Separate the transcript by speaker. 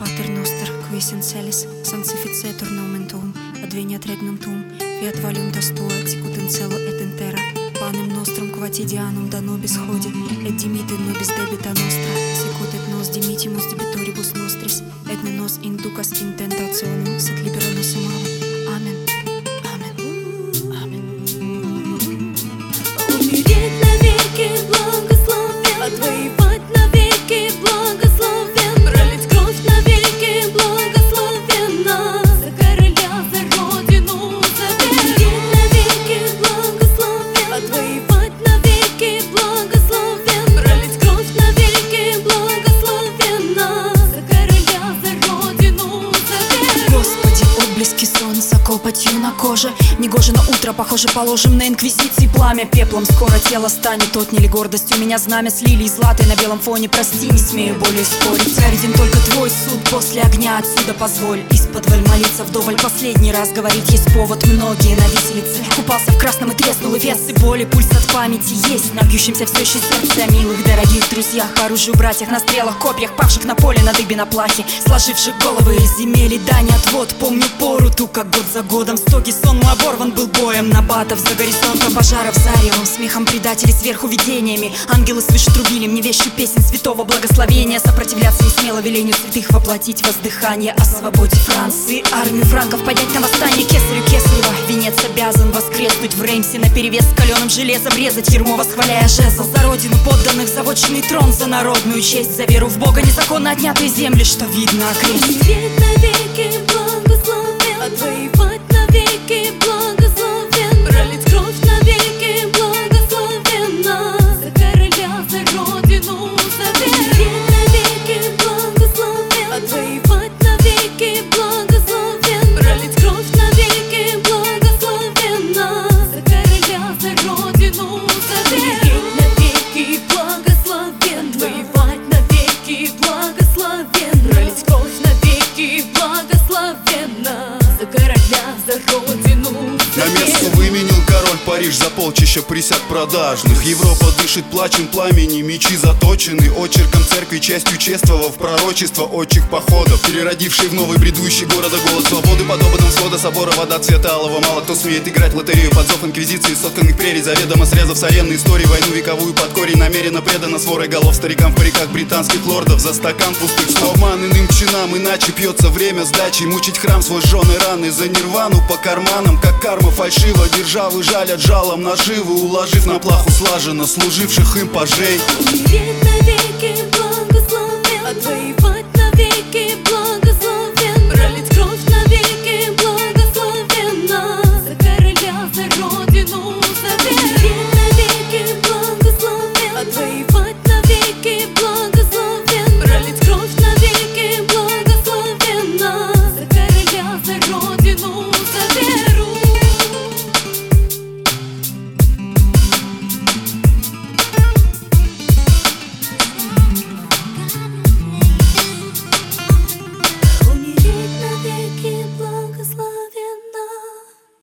Speaker 1: Pater noster, qui in celis, sanctificetur nomen tuum, adveniat regnum tuum, fiat volium tua, sicut in cielo et in terra. Panem nostrum quotidianum da nobis hodie, et dimite nobis debita nostra, sicut et nos dimitimus debitoribus nostris, et ne nos inducas in tentationem, sed libera nos a malo. Amen. Amen. Amen.
Speaker 2: Умереть навеки благословен, отвоевать навеки благословен, пролить кровь навеки благословенно, за короля, за родину, за веру. Умереть навеки благословен, отвоевать навеки благословен, пролить кровь навеки благословенно, за короля, за родину, за веру.
Speaker 3: Господи, отблески солнца копотью на коже. Негоже на утро, похоже, положим на инквизиции пламя. Пеплом скоро тело станет, отняли гордость у меня знамя с лилией златой на белом фоне. Прости, не смею более спорить. Я виден только твой суд, после огня отсюда позволь исподволь молиться вдоволь. Последний раз говорить есть повод, многие на виселице. Купался в красном и треснул, и вес и боли, пульс от памяти есть. На бьющемся все еще сердце о милых, дорогих друзьях, оружию братьях, на стрелах, копьях, павших на поле, на дыбе, на плахе, сложивших головы из земель и дань отвод. Помню пору ту, как год за годом стоги сон мой оборван был боем. Набатов за горизонтом, пожаров заревом, смехом предателей сверху видениями. Ангелы свыше трубили мне вещью песен святого благословения. Сопротивляться не смело велению святых, воплотить воздыхание о свободе Франции. Армию франков поднять на восстание кесарю Кесарева. Венец обязан воскреснуть в Реймсе наперевес с каленым железом, резать ермо, восхваляя жезл. За родину подданных, за вотчинный трон, за народную честь, за веру в Бога, незаконно отнятые земли, что видно окрест.
Speaker 2: Умереть навеки благословен, отвоевать навеки благословен, пролить кровь навеки благословенно, за короля, за родину, за веру. Умереть навеки благословен, отвоевать навеки благословен, пролить кровь навеки благословенно, за короля, за родину, за веру. Умереть навеки благословен, отвоевать навеки благословен, пролить кровь навеки благословенно, за короля, за родину, за
Speaker 4: На место
Speaker 2: веру.
Speaker 4: выменил король Париж за полчища присяг продажных. Европа дышит плачем пламени, мечи заточены очерком церкви, частью чествовав пророчество отчих походов, переродивший в новый бредущий города голос свободы. Подобным свода собора вода цвета алого. Мало кто смеет играть в лотерею под зов инквизиции, сотканных прерий, заведомо срезав с арены истории. Войну вековую под корень намеренно предана сворой голов старикам в париках британских лордов за стакан пустых слов. Обман иным чинам, иначе пьется время сдачи. Мучить храм свой жженой раны, за нирвану по карманам, как карма фальшива. Державы жалят жалом наживы, уложив на плаху слаженно служивших им пажей.
Speaker 2: Умереть навеки